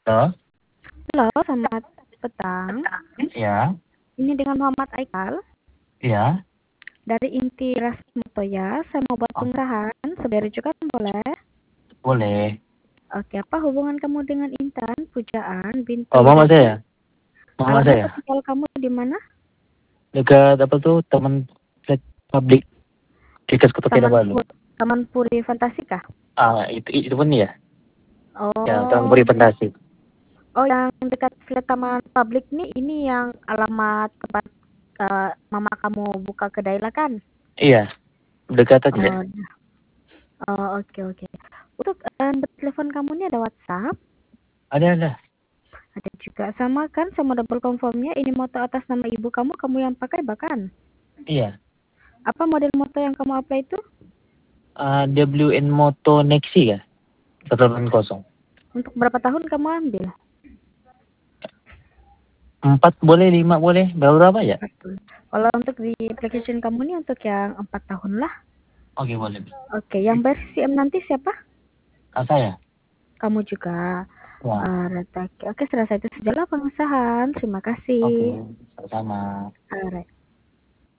Halo? Halo, selamat petang. Ya, Ini dengan Muhammad Aikal iya. dari Inti Rasmoto ya. Saya mau buat Oh, pengerahan, sebentar rujukan boleh? boleh. Oke, apa hubungan kamu dengan Intan, Pujaan, Oh, binti mama Nabi? saya. Mama Alamat saya. atau tinggal kamu di mana? Dekat apa tuh Taman Flat Publik dekat Kota Kinabalu. Taman Puri Fantasika? Itu pun ya. Ya, Taman Oh, Puri Fantasi. oh yang dekat flat Taman Publik nih, ini yang alamat tempat mama kamu buka kedai lah kan? Iya, dekat aja. Oh, oh oke oke. Untuk telepon kamu nih ada WhatsApp? Ada. Ada juga sama kan sama double confirmnya ini moto atas nama ibu kamu, kamu yang pakai bahkan. Iya. Apa model moto yang kamu apply itu? WN Moto Nexi ya. 180. Untuk berapa tahun kamu ambil? 4 boleh, 5 boleh. Berapa ya? Kalau untuk di application kamu nih untuk yang 4 tahun lah. Oke, boleh. Oke, yang versi M nanti siapa? Saya. Kamu juga. Ya. Retake. Oke, serasa itu sajalah pengesahan. Terima Oke, kasih. sama-sama. Alright.